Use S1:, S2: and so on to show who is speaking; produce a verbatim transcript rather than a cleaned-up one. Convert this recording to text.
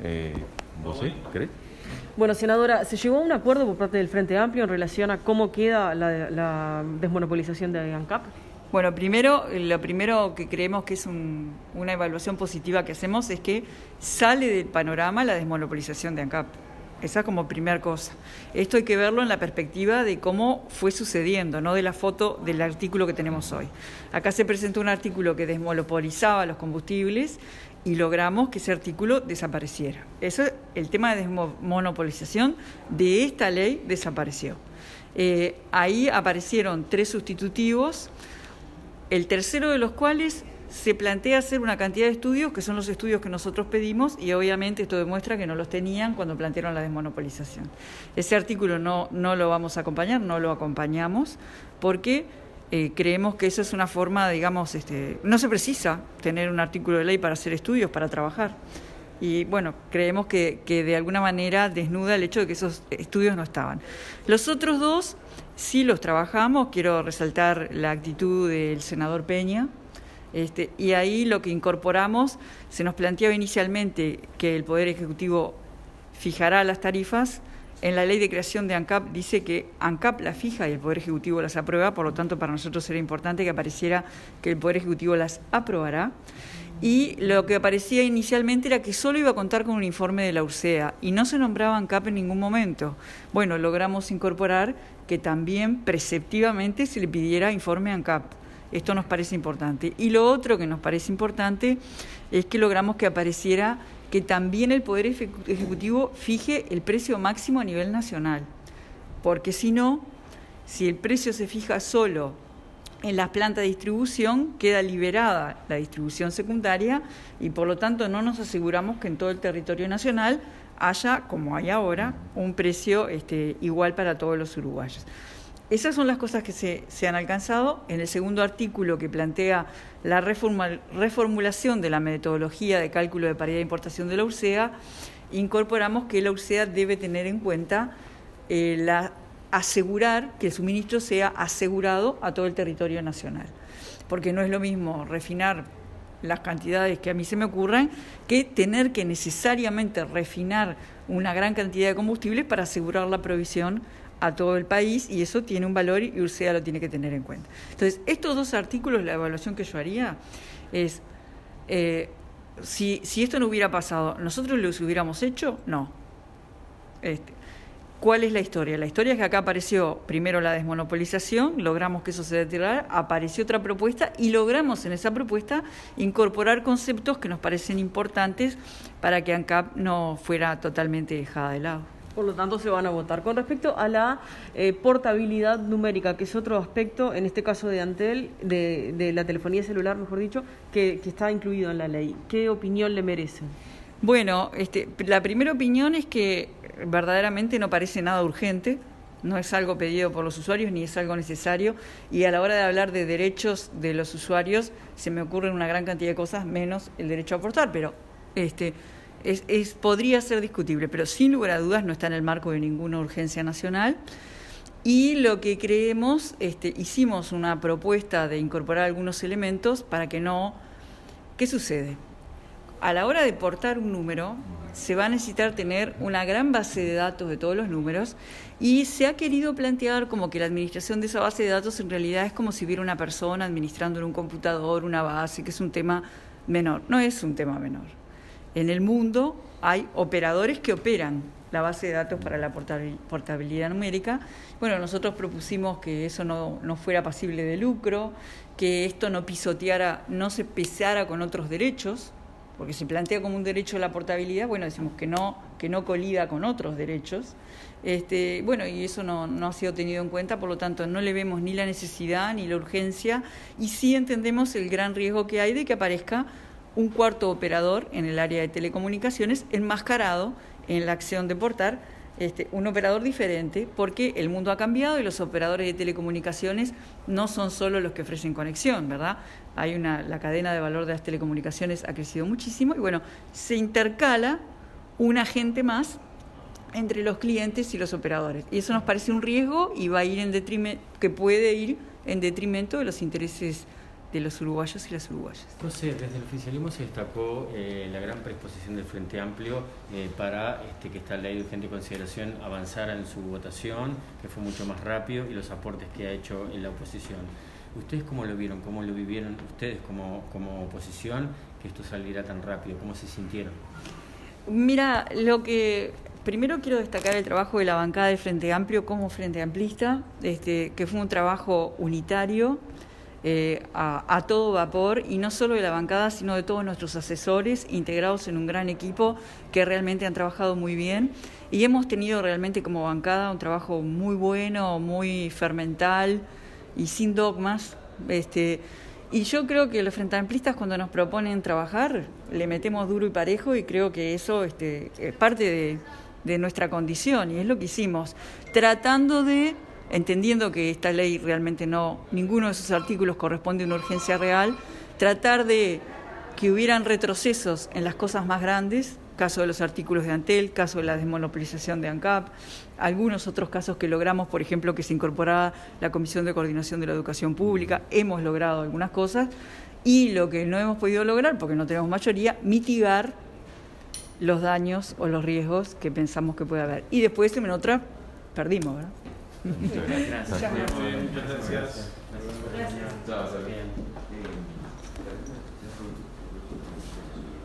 S1: Eh, ¿Vos sí, crees?
S2: Bueno, senadora, ¿se llegó a un acuerdo por parte del Frente Amplio en relación a cómo queda la, la desmonopolización de ANCAP?
S3: Bueno, primero, lo primero que creemos que es un, una evaluación positiva que hacemos es que sale del panorama la desmonopolización de ANCAP. Esa como primera cosa. Esto hay que verlo en la perspectiva de cómo fue sucediendo, no de la foto del artículo que tenemos hoy. Acá se presentó un artículo que desmonopolizaba los combustibles y logramos que ese artículo desapareciera. Eso, el tema de desmonopolización de esta ley desapareció. Eh, ahí aparecieron tres sustitutivos, el tercero de los cuales se plantea hacer una cantidad de estudios que son los estudios que nosotros pedimos y obviamente esto demuestra que no los tenían cuando plantearon la desmonopolización. Ese artículo no, no lo vamos a acompañar, no lo acompañamos porque eh, creemos que eso es una forma, digamos, este, no se precisa tener un artículo de ley para hacer estudios, para trabajar. Y bueno, creemos que, que de alguna manera desnuda el hecho de que esos estudios no estaban. Los otros dos sí los trabajamos, quiero resaltar la actitud del senador Peña. Este, y ahí lo que incorporamos, se nos planteaba inicialmente que el Poder Ejecutivo fijará las tarifas. En la ley de creación de ANCAP dice que ANCAP las fija y el Poder Ejecutivo las aprueba, por lo tanto para nosotros era importante que apareciera que el Poder Ejecutivo las aprobará. Y lo que aparecía inicialmente era que solo iba a contar con un informe de la U R S E A y no se nombraba ANCAP en ningún momento. Bueno, logramos incorporar que también preceptivamente se le pidiera informe a ANCAP. Esto nos parece importante. Y lo otro que nos parece importante es que logramos que apareciera que también el Poder Ejecutivo fije el precio máximo a nivel nacional. Porque si no, si el precio se fija solo en las plantas de distribución, queda liberada la distribución secundaria y por lo tanto no nos aseguramos que en todo el territorio nacional haya, como hay ahora, un precio este, igual para todos los uruguayos. Esas son las cosas que se, se han alcanzado. En el segundo artículo que plantea la reforma, reformulación de la metodología de cálculo de paridad de importación de la U R S E A, incorporamos que la U R S E A debe tener en cuenta eh, la, asegurar que el suministro sea asegurado a todo el territorio nacional. Porque no es lo mismo refinar las cantidades que a mí se me ocurran que tener que necesariamente refinar una gran cantidad de combustibles para asegurar la provisión a todo el país, y eso tiene un valor y U R S E A lo tiene que tener en cuenta. Entonces, estos dos artículos, la evaluación que yo haría es, eh, si, si esto no hubiera pasado, ¿nosotros los hubiéramos hecho? No. Este, ¿Cuál es la historia? La historia es que acá apareció primero la desmonopolización, logramos que eso se deteriorara, apareció otra propuesta y logramos en esa propuesta incorporar conceptos que nos parecen importantes para que ANCAP no fuera totalmente dejada de lado.
S2: Por lo tanto, se van a votar. Con respecto a la eh, portabilidad numérica, que es otro aspecto, en este caso de Antel, de, de la telefonía celular, mejor dicho, que, que está incluido en la ley, ¿qué opinión le merecen?
S3: Bueno, este, la primera opinión es que verdaderamente no parece nada urgente, no es algo pedido por los usuarios ni es algo necesario, y a la hora de hablar de derechos de los usuarios se me ocurren una gran cantidad de cosas, menos el derecho a aportar, pero este... Es, es, podría ser discutible, pero sin lugar a dudas no está en el marco de ninguna urgencia nacional. Y lo que creemos, este, hicimos una propuesta de incorporar algunos elementos para que no... ¿Qué sucede? A la hora de portar un número, se va a necesitar tener una gran base de datos de todos los números y se ha querido plantear como que la administración de esa base de datos en realidad es como si hubiera una persona administrando en un computador una base, que es un tema menor. No es un tema menor. En el mundo hay operadores que operan la base de datos para la portabilidad numérica. Bueno, nosotros propusimos que eso no, no fuera pasible de lucro, que esto no pisoteara, no se pesara con otros derechos, porque se plantea como un derecho a la portabilidad, bueno, decimos que no, que no colida con otros derechos. Este, bueno, y eso no, no ha sido tenido en cuenta, por lo tanto no le vemos ni la necesidad ni la urgencia, y sí entendemos el gran riesgo que hay de que aparezca un cuarto operador en el área de telecomunicaciones enmascarado en la acción de portar, este, un operador diferente, porque el mundo ha cambiado y los operadores de telecomunicaciones no son solo los que ofrecen conexión, ¿verdad? Hay una, la cadena de valor de las telecomunicaciones ha crecido muchísimo y bueno, se intercala un agente más entre los clientes y los operadores. Y eso nos parece un riesgo y va a ir en detrimento, que puede ir en detrimento de los intereses de los uruguayos y las uruguayas.
S4: Entonces, desde el oficialismo se destacó eh, la gran predisposición del Frente Amplio eh, para este, que esta ley de urgente consideración avanzara en su votación, que fue mucho más rápido, y los aportes que ha hecho en la oposición. ¿Ustedes cómo lo vieron? ¿Cómo lo vivieron ustedes como, como oposición, que esto saliera tan rápido? ¿Cómo se sintieron?
S3: Mira, lo que primero quiero destacar el trabajo de la bancada del Frente Amplio como Frente Amplista, este, que fue un trabajo unitario, eh, a, a todo vapor, y no solo de la bancada, sino de todos nuestros asesores, integrados en un gran equipo que realmente han trabajado muy bien. Y hemos tenido realmente como bancada un trabajo muy bueno, muy fermental y sin dogmas. Este, y yo creo que los Frente Amplistas, cuando nos proponen trabajar, le metemos duro y parejo, y creo que eso este, es parte de, de nuestra condición, y es lo que hicimos, tratando de, entendiendo que esta ley realmente no, ninguno de sus artículos corresponde a una urgencia real, tratar de que hubieran retrocesos en las cosas más grandes, caso de los artículos de Antel, caso de la desmonopolización de ANCAP, algunos otros casos que logramos, por ejemplo, que se incorporara la Comisión de Coordinación de la Educación Pública, hemos logrado algunas cosas, y lo que no hemos podido lograr, porque no tenemos mayoría, mitigar los daños o los riesgos que pensamos que puede haber. Y después en otra perdimos, ¿verdad?
S4: Muchas gracias.
S5: Gracias. Muchas gracias.
S4: Gracias.